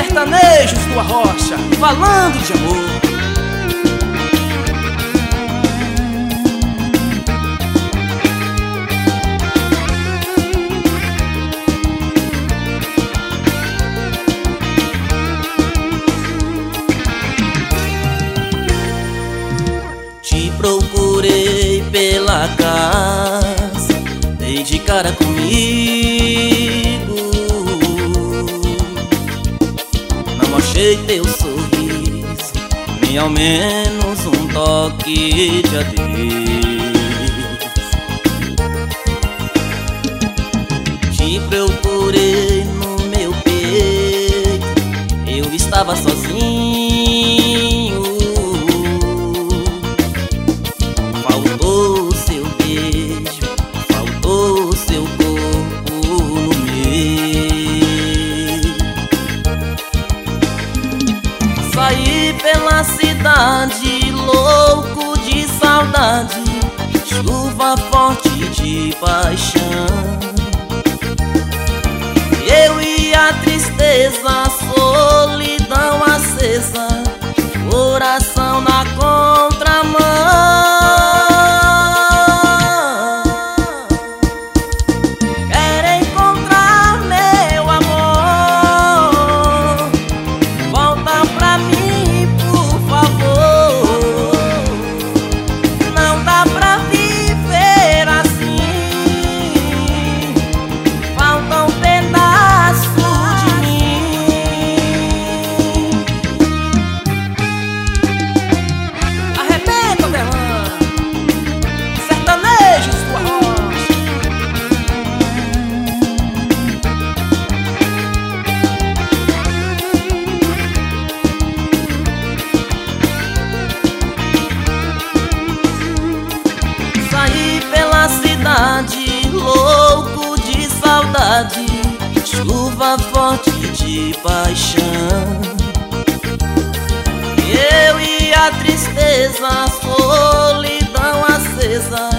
sertanejos do Arrocha, falando de amor. Te procurei pela casa, dei de cara comigo. Não achei teu sorriso, nem ao menos um toque de adeus. Te procurei no meu peito, eu estava sozinho. Faltou seu beijo, faltou seu corpo no meio. Saí pela cidade, louco de saudade, chuva forte de paixão. Eu e a tristeza, a solidão acesa, coração na contramão. Louco de saudade, chuva forte de paixão. Eu e a tristeza, a solidão acesa,